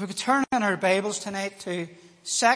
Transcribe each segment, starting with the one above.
we could turn in our Bibles tonight to 2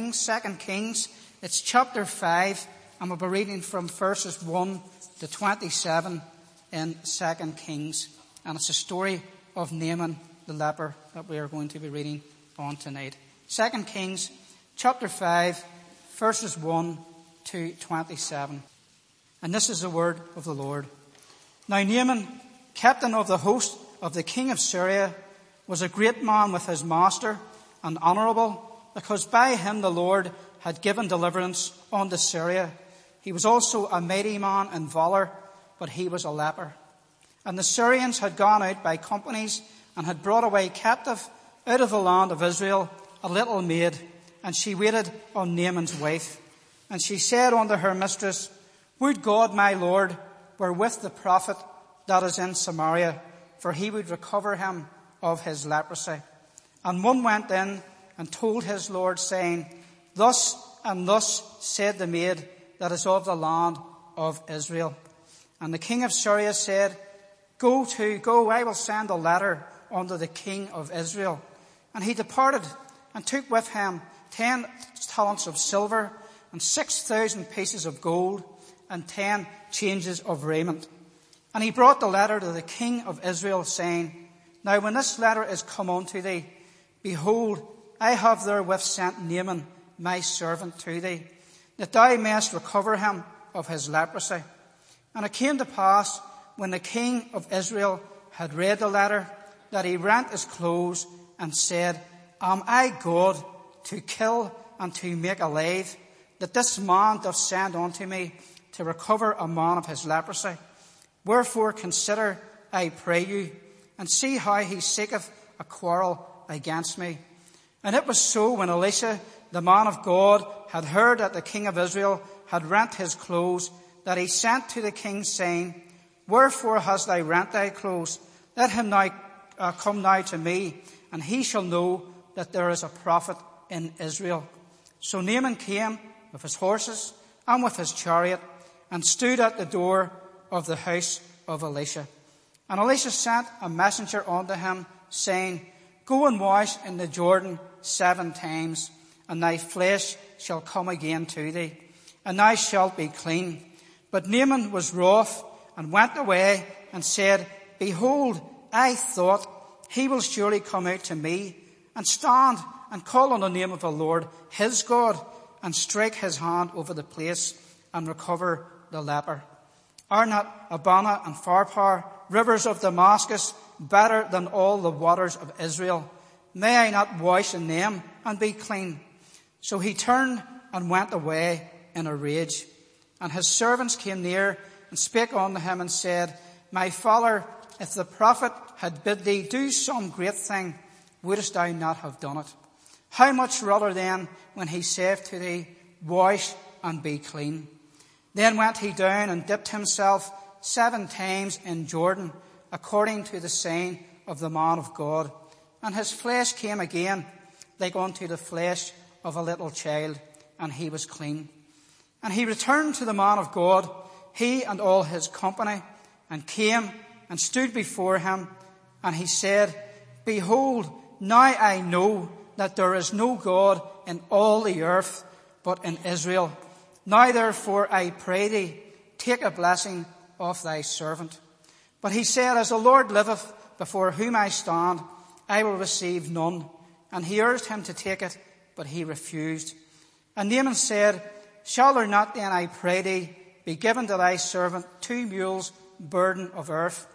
Kings, it's chapter 5, and we'll be reading from verses 1 to 27 in 2 Kings. And it's a story of Naaman the leper that we are going to be reading on tonight. 2 Kings, chapter 5, verses 1 to 27. And this is the word of the Lord. Now Naaman, captain of the host of the king of Syria, was a great man with his master and honourable, because by him the Lord had given deliverance unto Syria. He was also a mighty man in valour, but he was a leper. And the Syrians had gone out by companies and had brought away captive out of the land of Israel a little maid, and she waited on Naaman's wife. And she said unto her mistress, Would God my Lord were with the prophet that is in Samaria, for he would recover him of his leprosy. And one went in and told his lord, saying, Thus and thus said the maid that is of the land of Israel. And the king of Syria said, Go, I will send a letter unto the king of Israel. And he departed and took with him 10 talents of silver and 6,000 pieces of gold and 10 changes of raiment. And he brought the letter to the king of Israel, saying, Now when this letter is come unto thee, behold, I have therewith sent Naaman my servant to thee, that thou mayest recover him of his leprosy. And it came to pass, when the king of Israel had read the letter, that he rent his clothes and said, Am I God to kill and to make alive, that this man doth send unto me to recover a man of his leprosy? Wherefore consider, I pray you, and see how he seeketh a quarrel against me. And it was so, when Elisha, the man of God, had heard that the king of Israel had rent his clothes, that he sent to the king, saying, Wherefore hast thou rent thy clothes? Let him now come now to me, and he shall know that there is a prophet in Israel. So Naaman came with his horses and with his chariot, and stood at the door of the house of Elisha. And Elisha sent a messenger unto him, saying, Go and wash in the Jordan 7 times, and thy flesh shall come again to thee, and thou shalt be clean. But Naaman was wroth, and went away, and said, Behold, I thought, he will surely come out to me, and stand and call on the name of the Lord his God, and strike his hand over the place, and recover the leper. Are not Abana and Pharpar, rivers of Damascus, better than all the waters of Israel? May I not wash in them and be clean? So he turned and went away in a rage. And his servants came near and spake unto him and said, My father, if the prophet had bid thee do some great thing, wouldest thou not have done it? How much rather then, when he saith to thee, Wash and be clean? Then went he down and dipped himself 7 times in Jordan, according to the saying of the man of God. And his flesh came again, like unto the flesh of a little child, and he was clean. And he returned to the man of God, he and all his company, and came and stood before him. And he said, Behold, now I know that there is no God in all the earth but in Israel. Now therefore I pray thee, take a blessing of thy servant. But he said, As the Lord liveth, before whom I stand, I will receive none. And he urged him to take it, but he refused. And Naaman said, Shall there not then, I pray thee, be given to thy servant 2 mules burden of earth?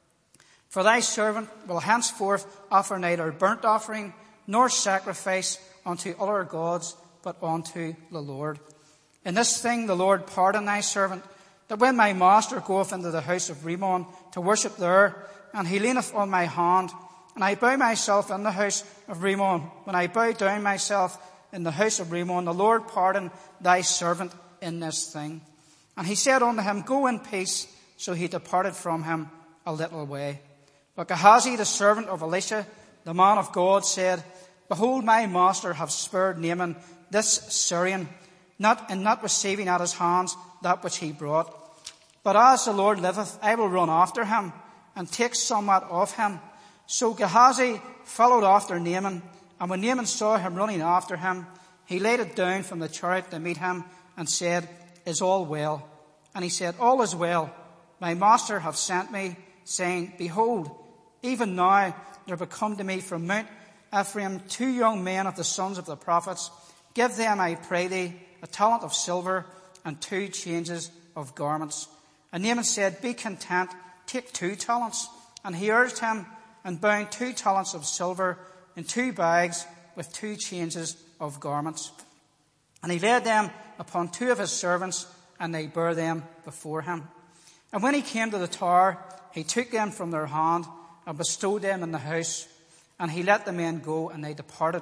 For thy servant will henceforth offer neither burnt offering nor sacrifice unto other gods, but unto the Lord. In this thing the Lord pardon thy servant, that when my master goeth into the house of Rimmon to worship there, and he leaneth on my hand, and I bow myself in the house of Rimmon, when I bow down myself in the house of Rimmon, the Lord pardon thy servant in this thing. And he said unto him, Go in peace. So he departed from him a little way. But Gehazi, the servant of Elisha, the man of God, said, Behold, my master hath spared Naaman this Syrian, not receiving at his hands that which he brought. But as the Lord liveth, I will run after him, and take somewhat of him. So Gehazi followed after Naaman, And when Naaman saw him running after him, he laid it down from the chariot to meet him and said, Is all well? And he said, All is well. My master hath sent me, saying, Behold, even now there be come to me from Mount Ephraim 2 young men of the sons of the prophets. Give them, I pray thee, a talent of silver and 2 changes of garments. And Naaman said, Be content, take 2 talents. And he urged him, and bound 2 talents of silver in 2 bags with 2 changes of garments. And he laid them upon 2 of his servants, and they bare them before him. And when he came to the tower, he took them from their hand and bestowed them in the house. And he let the men go, and they departed.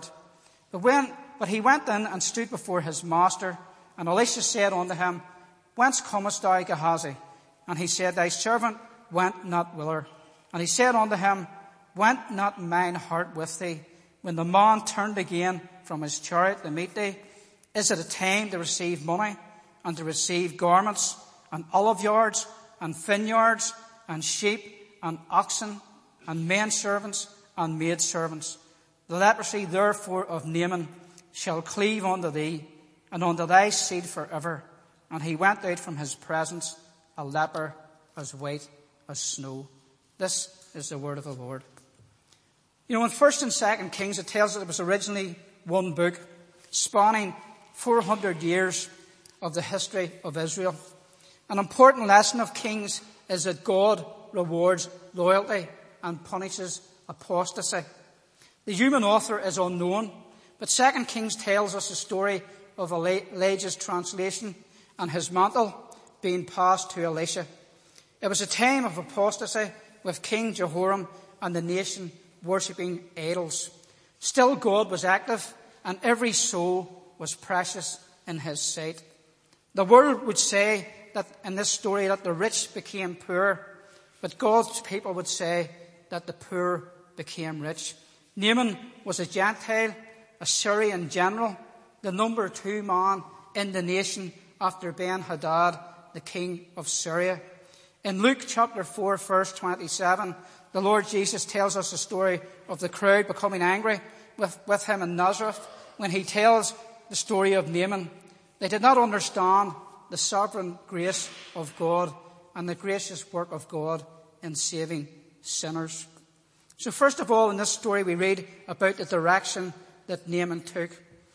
But he went in and stood before his master. And Elisha said unto him, Whence comest thou, Gehazi? And he said, Thy servant went not whither. And he said unto him, Went not mine heart with thee, when the man turned again from his chariot to meet thee? Is it a time to receive money, and to receive garments, and olive yards, and vineyards, and sheep, and oxen, and men servants, and maid servants? The leprosy therefore of Naaman shall cleave unto thee, and unto thy seed forever. And he went out from his presence, a leper as white as snow. This is the word of the Lord. You know, in 1st and 2nd Kings, it tells us it was originally one book, spanning 400 years of the history of Israel. An important lesson of Kings is that God rewards loyalty and punishes apostasy. The human author is unknown, but 2nd Kings tells us the story of Elijah's translation and his mantle being passed to Elisha. It was a time of apostasy with King Jehoram and the nation worshipping idols. Still, God was active, and every soul was precious in his sight. The world would say that in this story that the rich became poor, but God's people would say that the poor became rich. Naaman was a Gentile, a Syrian general, the number 2 man in the nation after Ben-Hadad, the king of Syria. In Luke chapter 4, verse 27, the Lord Jesus tells us the story of the crowd becoming angry with him in Nazareth when he tells the story of Naaman. They did not understand the sovereign grace of God and the gracious work of God in saving sinners. So first of all, in this story we read about the direction that Naaman took.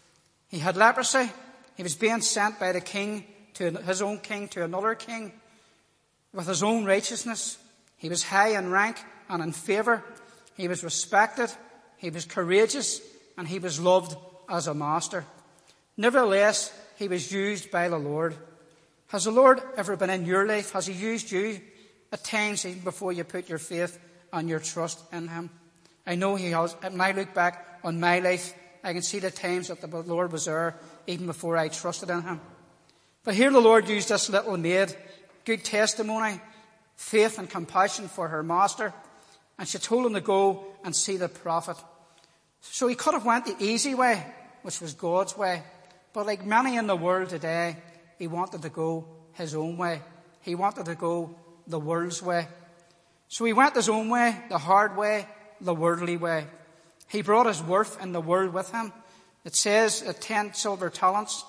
He had leprosy. He was being sent by the king to his own king to another king with his own righteousness. He was high in rank and in favour. He was respected. He was courageous, and he was loved as a master. Nevertheless, he was used by the Lord. Has the Lord ever been in your life? Has he used you at times even before you put your faith and your trust in him? I know he has. When I look back on my life, I can see the times that the Lord was there even before I trusted in him. But here the Lord used this little maid, good testimony, faith and compassion for her master, and she told him to go and see the prophet. So he could have went the easy way, which was God's way. But like many in the world today, he wanted to go his own way. He wanted to go the world's way. So he went his own way, the hard way, the worldly way. He brought his worth in the world with him. It says 10 silver talents,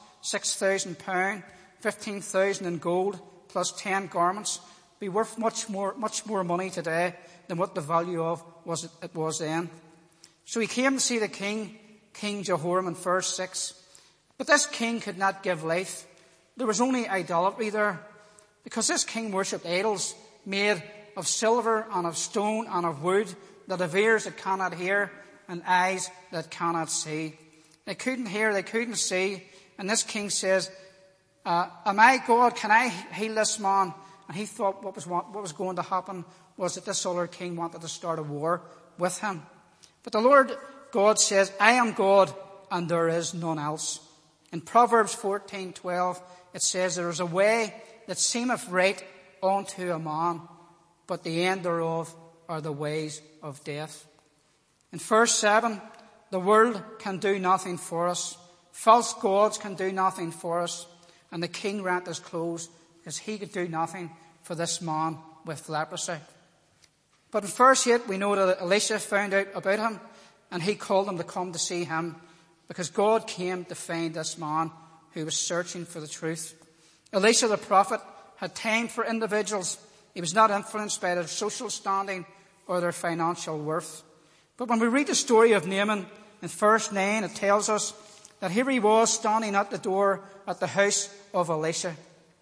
£6,000, 15,000 in gold, plus 10 garments, be worth much more money today than what the value of it was then. So he came to see the king, King Jehoram, in verse 6. But this king could not give life. There was only idolatry there, because this king worshipped idols made of silver and of stone and of wood, that have ears that cannot hear and eyes that cannot see. They couldn't hear, they couldn't see. And this king says, am I God? Can I heal this man? And he thought what was going to happen was that this other king wanted to start a war with him. But the Lord God says, I am God and there is none else. In Proverbs 14:12, it says, there is a way that seemeth right unto a man, but the end thereof are the ways of death. In verse 7, the world can do nothing for us. False gods can do nothing for us. And the king rent his clothes because he could do nothing for this man with leprosy. But in verse 8, we know that Elisha found out about him, and he called them to come to see him, because God came to find this man who was searching for the truth. Elisha the prophet had time for individuals. He was not influenced by their social standing or their financial worth. But when we read the story of Naaman in verse 9, it tells us that here he was standing at the door at the house of Elisha.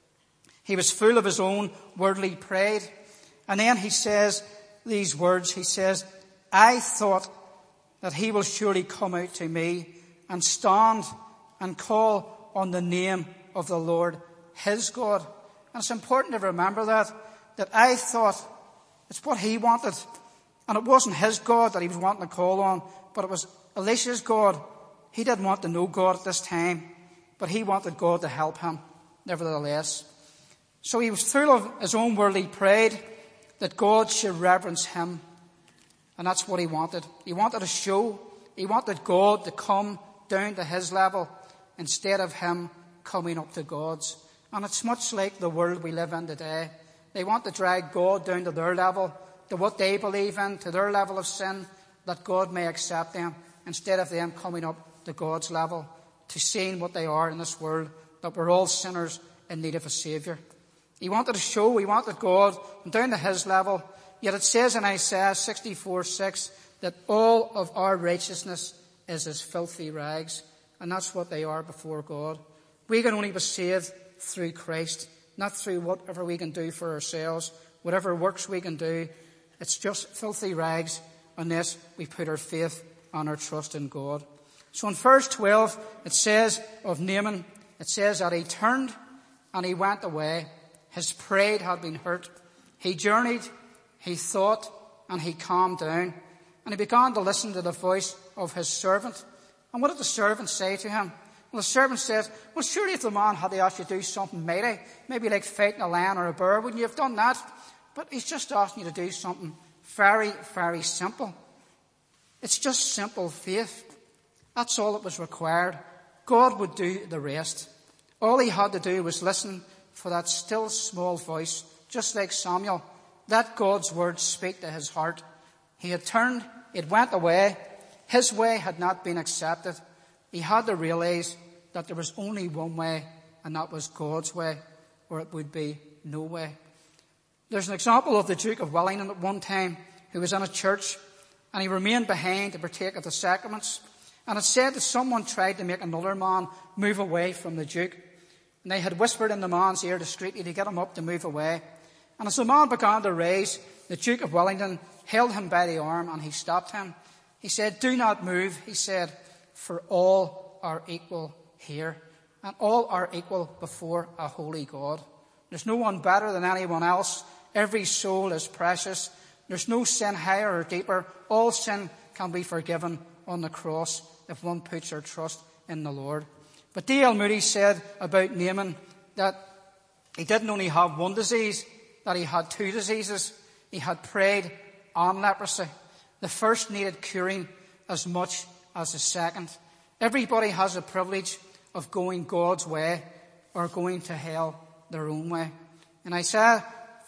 He was full of his own worldly pride. And then he says these words. He says, I thought that he will surely come out to me and stand and call on the name of the Lord, his God. And it's important to remember that I thought it's what he wanted. And it wasn't his God that he was wanting to call on, but it was Elisha's God. He didn't want to know God at this time, but he wanted God to help him, nevertheless. So he was full of his own worldly pride that God should reverence him. And that's what he wanted. He wanted a show. He wanted God to come down to his level instead of him coming up to God's. And it's much like the world we live in today. They want to drag God down to their level, to what they believe in, to their level of sin, that God may accept them, instead of them coming up to God's level, to seeing what they are in this world, that we're all sinners in need of a Saviour. He wanted a show. He wanted God down to his level. Yet it says in Isaiah 64:6 that all of our righteousness is as filthy rags. And that's what they are before God. We can only be saved through Christ, not through whatever we can do for ourselves, whatever works we can do. It's just filthy rags unless we put our faith and our trust in God. So in verse 12, it says of Naaman, it says that he turned and he went away. His pride had been hurt. He journeyed, he thought, and he calmed down. And he began to listen to the voice of his servant. And what did the servant say to him? Well, the servant says, well, surely if the man had asked you to do something mighty, maybe like fighting a lion or a bear, wouldn't you have done that? But he's just asking you to do something very, very simple. It's just simple faith. That's all that was required. God would do the rest. All he had to do was listen for that still small voice, just like Samuel. Let God's words speak to his heart. He had turned, it went away. His way had not been accepted. He had to realize that there was only one way, and that was God's way, or it would be no way. There's an example of the Duke of Wellington at one time who was in a church, and he remained behind to partake of the sacraments. And it said that someone tried to make another man move away from the Duke. And they had whispered in the man's ear discreetly to get him up to move away. And as the man began to rise, the Duke of Wellington held him by the arm and he stopped him. He said, do not move, he said, for all are equal here. And all are equal before a holy God. There's no one better than anyone else. Every soul is precious. There's no sin higher or deeper. All sin can be forgiven on the cross if one puts their trust in the Lord. But D.L. Moody said about Naaman that he didn't only have one disease, that he had two diseases. He had pride and leprosy. The first needed curing as much as the second. Everybody has the privilege of going God's way or going to hell their own way. In Isaiah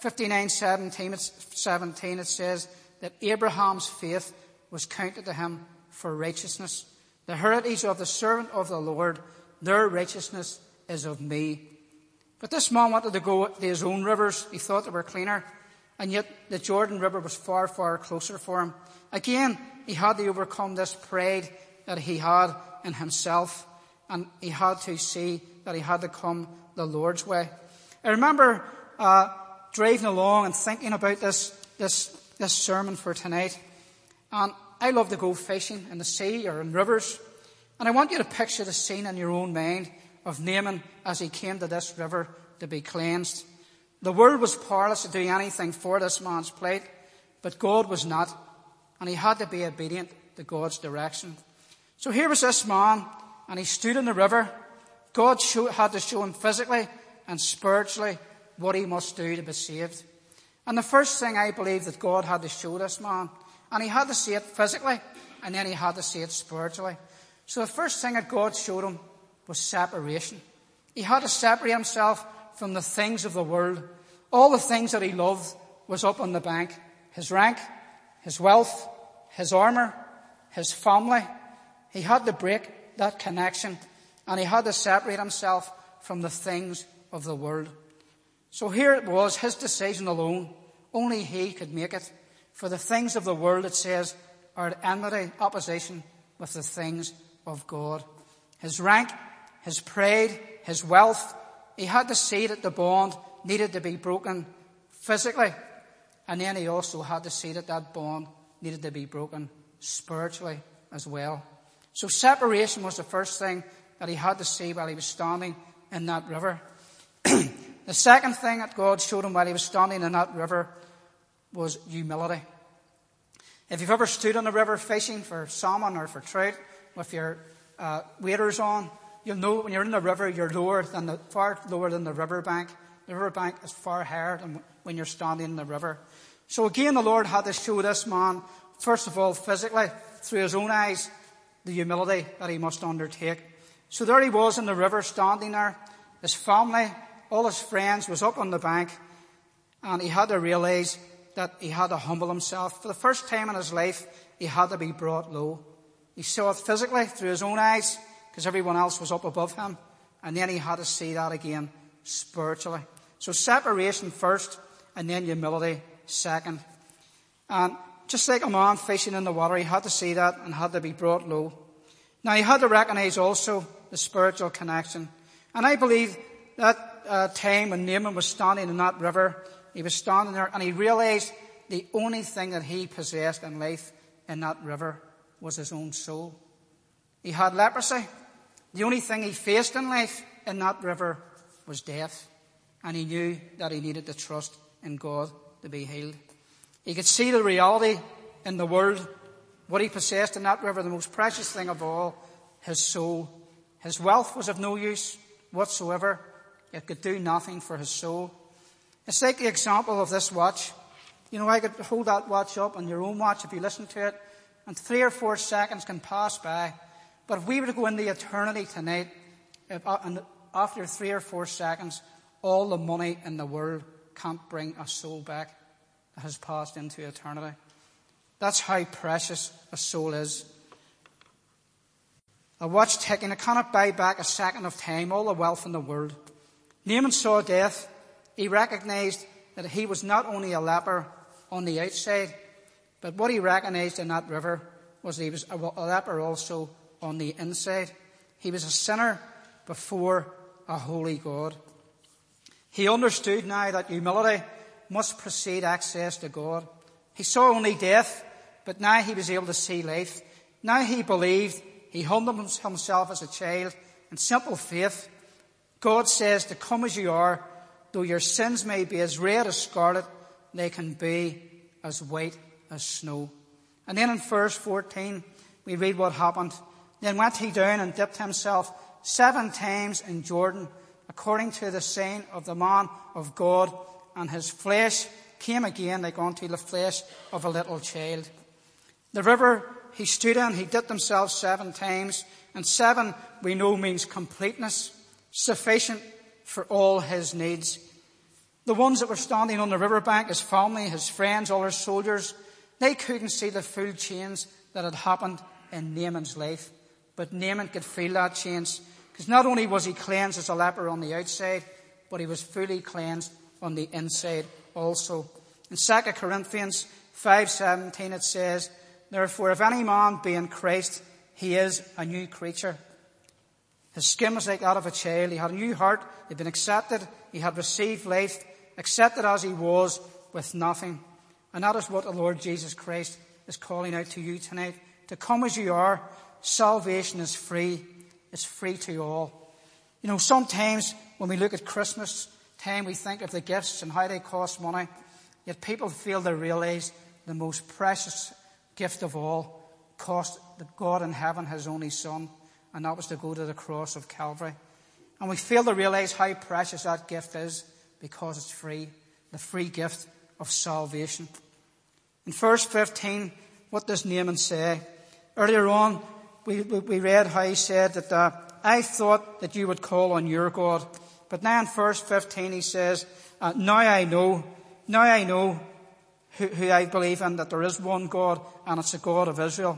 59:17 it says that Abraham's faith was counted to him for righteousness. The heritage of the servant of the Lord, their righteousness is of me. But this man wanted to go to his own rivers. He thought they were cleaner. And yet the Jordan River was far, far closer for him. Again, he had to overcome this pride that he had in himself. And he had to see that he had to come the Lord's way. I remember driving along and thinking about this sermon for tonight. And I love to go fishing in the sea or in rivers. And I want you to picture the scene in your own mind of Naaman as he came to this river to be cleansed. The world was powerless to do anything for this man's plight, but God was not. And he had to be obedient to God's direction. So here was this man, and he stood in the river. God had to show him physically and spiritually what he must do to be saved. And the first thing I believe that God had to show this man, and he had to see it physically, and then he had to see it spiritually. So the first thing that God showed him was separation. He had to separate himself from the things of the world. All the things that he loved was up on the bank. His rank, his wealth, his armour, his family. He had to break that connection, and he had to separate himself from the things of the world. So here it was, his decision alone. Only he could make it. For the things of the world, it says, are at enmity, opposition with the things of God. His rank, his pride, his wealth, he had to see that the bond needed to be broken physically. And then he also had to see that that bond needed to be broken spiritually as well. So separation was the first thing that he had to see while he was standing in that river. The second thing that God showed him while he was standing in that river was humility. If you've ever stood on the river fishing for salmon or for trout with your waders on, you'll know when you're in the river, you're far lower than the riverbank. The riverbank is far higher than when you're standing in the river. So again, the Lord had to show this man, first of all, physically, through his own eyes, the humility that he must undertake. So there he was in the river, standing there. His family, all his friends, was up on the bank, and he had to realize that he had to humble himself. For the first time in his life, he had to be brought low. He saw it physically through his own eyes, because everyone else was up above him, and then he had to see that again spiritually. So separation first, and then humility second. And just like a man fishing in the water, he had to see that and had to be brought low. Now, he had to recognize also the spiritual connection. And I believe that time when Naaman was standing in that river, he was standing there and he realized the only thing that he possessed in life in that river was his own soul. He had leprosy. The only thing he faced in life in that river was death. And he knew that he needed to trust in God to be healed. He could see the reality in the world, what he possessed in that river, the most precious thing of all, his soul. His wealth was of no use whatsoever. It could do nothing for his soul. It's like the example of this watch. You know, I could hold that watch up on your own watch if you listen to it, and 3 or 4 seconds can pass by. But if we were to go into eternity tonight, and after 3 or 4 seconds, all the money in the world can't bring a soul back that has passed into eternity. That's how precious a soul is. A watch ticking, it cannot buy back a second of time, all the wealth in the world. Naaman saw death. He recognized that he was not only a leper on the outside, but what he recognized in that river was he was a leper also on the inside. He was a sinner before a holy God. He understood now that humility must precede access to God. He saw only death, but now he was able to see life. Now he believed. He humbled himself as a child in simple faith. God says to come as you are, though your sins may be as red as scarlet, they can be as white as snow. And then in verse 14, we read what happened. Then went he down and dipped himself 7 times in Jordan, according to the saying of the man of God, and his flesh came again like unto the flesh of a little child. The river he stood in, he dipped himself 7 times, and 7 we know means completeness, sufficient for all his needs. The ones that were standing on the riverbank, his family, his friends, all his soldiers, they couldn't see the full change that had happened in Naaman's life. But Naaman could feel that change, because not only was he cleansed as a leper on the outside, but he was fully cleansed on the inside also. In 2 Corinthians 5:17 it says, therefore, if any man be in Christ, he is a new creature. His skin was like that of a child. He had a new heart. He'd been accepted. He had received life, accepted as he was, with nothing. And that is what the Lord Jesus Christ is calling out to you tonight. To come as you are. Salvation is free. It's free to all. You know, sometimes when we look at Christmas time, we think of the gifts and how they cost money. Yet people fail to realize the most precious gift of all cost God in heaven his only Son, and that was to go to the cross of Calvary. And we fail to realize how precious that gift is because it's free, the free gift of salvation. In verse 15, what does Naaman say? Earlier on, we read how he said that I thought that you would call on your God. But now in verse 15 he says, now I know who I believe in, that there is one God, and it's the God of Israel.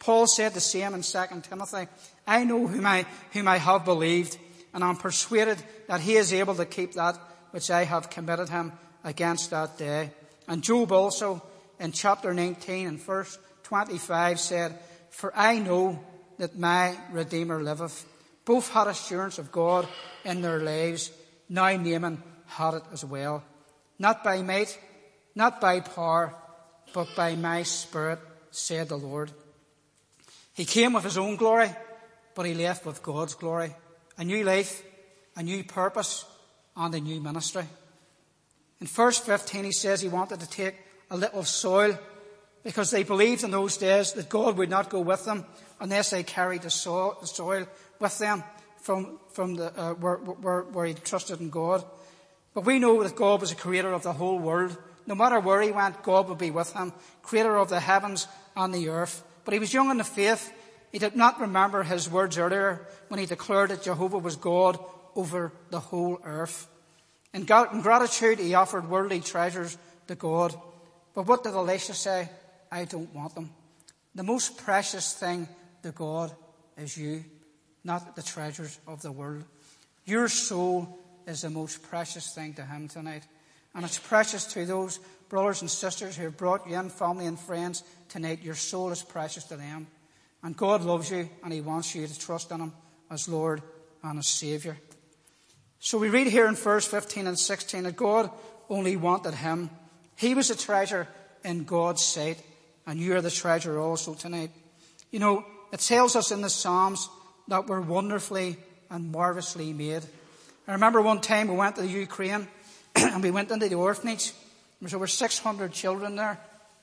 Paul said the same in 2 Timothy. I know whom I have believed, and I'm persuaded that he is able to keep that which I have committed him against that day. And Job also, in chapter 19 and verse 25, said, for I know that my Redeemer liveth. Both had assurance of God in their lives. Now Naaman had it as well. Not by might, not by power, but by my Spirit, said the Lord. He came with his own glory, but he left with God's glory. A new life, a new purpose, and a new ministry. In verse 15 he says he wanted to take a little soil because they believed in those days that God would not go with them unless they carried the soil with them from where he trusted in God. But we know that God was the creator of the whole world. No matter where he went, God would be with him, creator of the heavens and the earth. But he was young in the faith. He did not remember his words earlier when he declared that Jehovah was God over the whole earth. In gratitude, he offered worldly treasures to God. But what did Elisha say? I don't want them. The most precious thing to God is you, not the treasures of the world. Your soul is the most precious thing to him tonight. And it's precious to those brothers and sisters who have brought you in, family and friends tonight. Your soul is precious to them. And God loves you, and he wants you to trust in him as Lord and as Saviour. So we read here in verse 15 and 16 that God only wanted him. He was a treasure in God's sight, and you are the treasure also tonight. You know, it tells us in the Psalms that we're wonderfully and marvellously made. I remember one time we went to the Ukraine and we went into the orphanage. There was over 600 children there.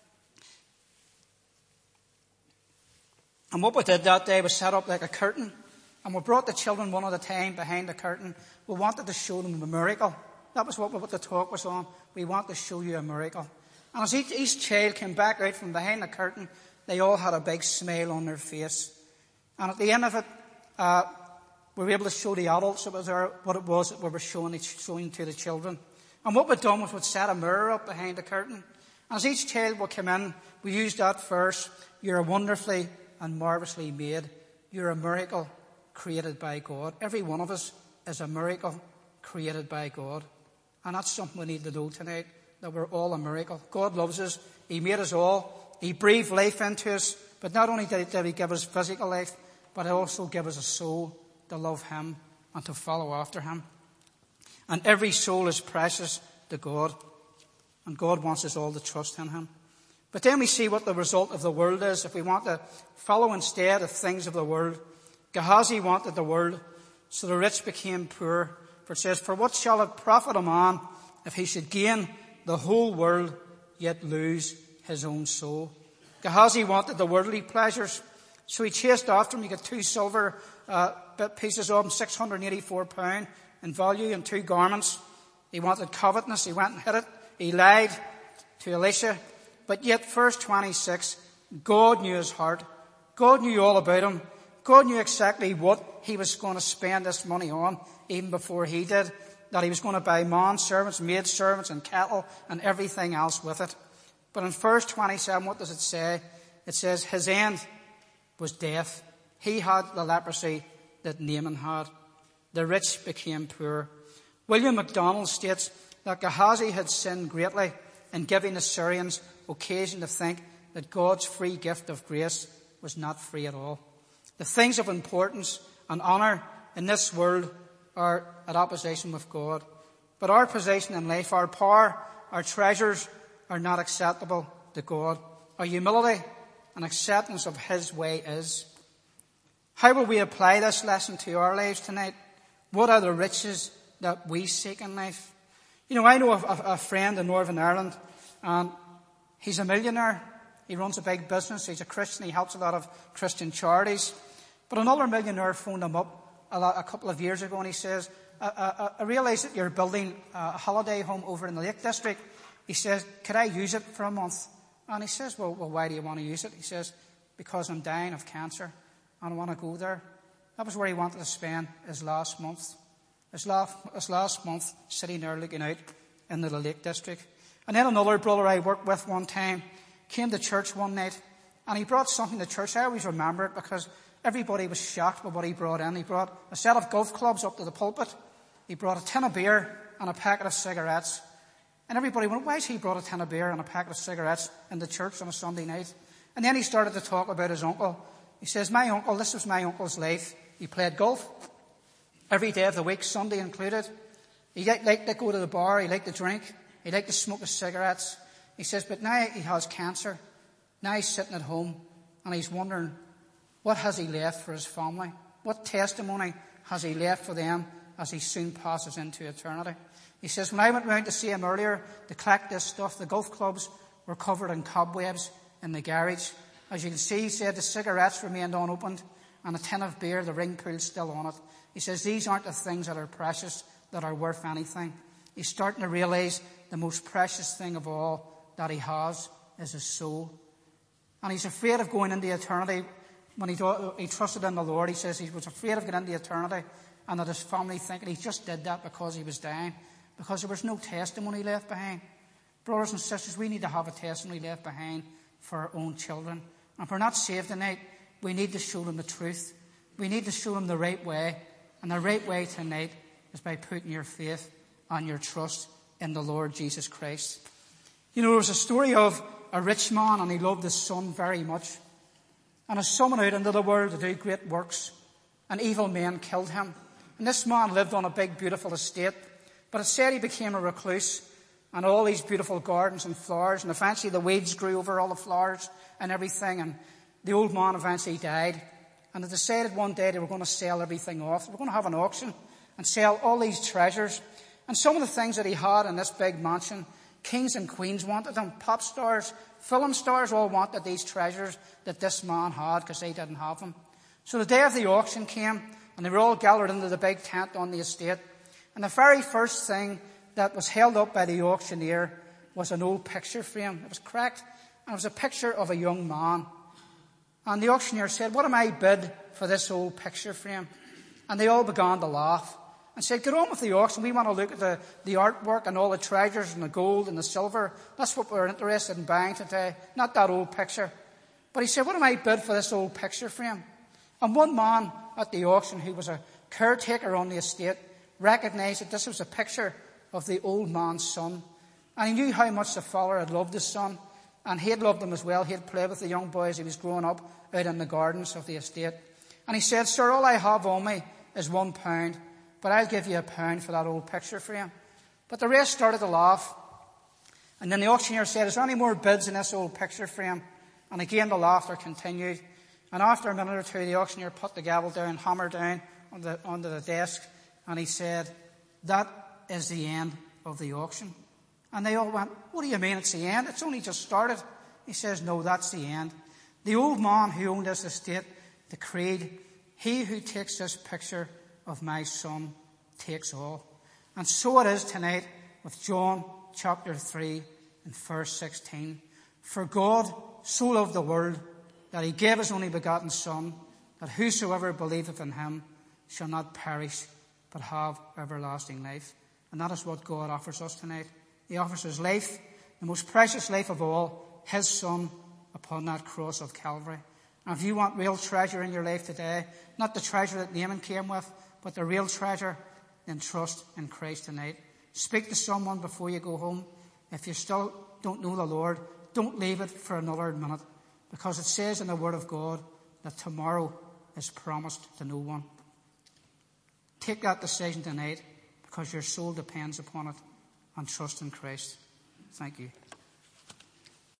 And what we did that day was set up like a curtain. And we brought the children one at a time behind the curtain. We wanted to show them a miracle. That was what the talk was on. We want to show you a miracle. And as each child came back out from behind the curtain, they all had a big smile on their face. And at the end of it, we were able to show the adults what it was that we were showing to the children. And what we'd done was we'd set a mirror up behind the curtain. And as each child would come in, we used that verse, you're wonderfully and marvellously made. You're a miracle created by God. Every one of us is a miracle created by God. And that's something we need to know tonight, that we're all a miracle. God loves us. He made us all. He breathed life into us. But not only did he give us physical life, but he also gave us a soul to love him and to follow after him. And every soul is precious to God. And God wants us all to trust in him. But then we see what the result of the world is. If we want to follow instead of things of the world, Gehazi wanted the world, so the rich became poor. For it says, for what shall it profit a man if he should gain the whole world, yet lose his own soul? Gehazi wanted the worldly pleasures, so he chased after them. He got 2 silver pieces of them, £684 in value, and 2 garments. He wanted covetousness. He went and hid it. He lied to Elisha. But yet, verse 26, God knew his heart. God knew all about him. God knew exactly what he was going to spend this money on, even before he did. That he was going to buy manservants, maidservants, and cattle, and everything else with it. But in verse 27, what does it say? It says, his end was death. He had the leprosy that Naaman had. The rich became poor. William MacDonald states that Gehazi had sinned greatly in giving the Syrians occasion to think that God's free gift of grace was not free at all. The things of importance and honour in this world are at opposition with God. But our position in life, our power, our treasures are not acceptable to God. Our humility and acceptance of his way is. How will we apply this lesson to our lives tonight? What are the riches that we seek in life? You know, I know a friend in Northern Ireland, and he's a millionaire. He runs a big business. He's a Christian. He helps a lot of Christian charities. But another millionaire phoned him up a couple of years ago, and he says, I realise that you're building a holiday home over in the Lake District. He says, could I use it for a month? And he says, well, why do you want to use it? He says, because I'm dying of cancer and I want to go there. That was where he wanted to spend his last month. His last month sitting there looking out into the Lake District. And then another brother I worked with one time came to church one night, And he brought something to church. I always remember it because everybody was shocked by what he brought in. He brought a set of golf clubs up to the pulpit. He brought a tin of beer and a packet of cigarettes. And everybody went, why has he brought a tin of beer and a packet of cigarettes in the church on a Sunday night? And then he started to talk about his uncle. He says, my uncle, this was my uncle's life. He played golf every day of the week, Sunday included. He liked to go to the bar. He liked to drink. He liked to smoke his cigarettes. He says, but now he has cancer. Now he's sitting at home and he's wondering, what has he left for his family? What testimony has he left for them as he soon passes into eternity? He says, when I went round to see him earlier to collect this stuff, the golf clubs were covered in cobwebs in the garage. As you can see, he said, the cigarettes remained unopened and a tin of beer, the ring pool still on it. He says, these aren't the things that are precious, that are worth anything. He's starting to realize the most precious thing of all that he has is his soul. And he's afraid of going into eternity. When he trusted in the Lord, he says he was afraid of getting into eternity and that his family thinking he just did that because he was dying, because there was no testimony left behind. Brothers and sisters, we need to have a testimony left behind for our own children. And if we're not saved tonight, we need to show them the truth. We need to show them the right way. And the right way tonight is by putting your faith and your trust in the Lord Jesus Christ. You know, there was a story of a rich man and he loved his son very much. And his son went out into the world to do great works, and evil men killed him. And this man lived on a big, beautiful estate. But it said he became a recluse, and all these beautiful gardens and flowers, and eventually the weeds grew over all the flowers and everything, and the old man eventually died. And they decided one day they were going to sell everything off. They were going to have an auction and sell all these treasures. And some of the things that he had in this big mansion, kings and queens wanted them, pop stars, film stars all wanted these treasures that this man had because they didn't have them. So the day of the auction came, and they were all gathered into the big tent on the estate. And the very first thing that was held up by the auctioneer was an old picture frame. It was cracked, and it was a picture of a young man. And the auctioneer said, what am I bid for this old picture frame? And they all began to laugh and said, get on with the auction. We want to look at the artwork and all the treasures and the gold and the silver. That's what we're interested in buying today, not that old picture. But he said, what am I bid for this old picture frame? And one man at the auction, who was a caretaker on the estate, recognized that this was a picture of the old man's son. And he knew how much the father had loved his son. And he had loved him as well. He had played with the young boy as he was growing up out in the gardens of the estate. And he said, sir, all I have on me is £1, but I'll give you £1 for that old picture frame. But the rest started to laugh. And then the auctioneer said, is there any more bids in this old picture frame? And again the laughter continued. And after a minute or two, the auctioneer put the gavel down, hammered down onto the desk, and he said, that is the end of the auction. And they all went, what do you mean it's the end? It's only just started. He says, no, that's the end. The old man who owned this estate decreed, he who takes this picture of my son takes all. And so it is tonight with John chapter 3 and verse 16. For God so loved the world that he gave his only begotten Son, that whosoever believeth in him shall not perish, but have everlasting life. And that is what God offers us tonight. He offers his life, the most precious life of all, his Son upon that cross of Calvary. And if you want real treasure in your life today, not the treasure that Naaman came with, but the real treasure, then trust in Christ tonight. Speak to someone before you go home. If you still don't know the Lord, don't leave it for another minute, because it says in the Word of God that tomorrow is promised to no one. Take that decision tonight, because your soul depends upon it, and trust in Christ. Thank you.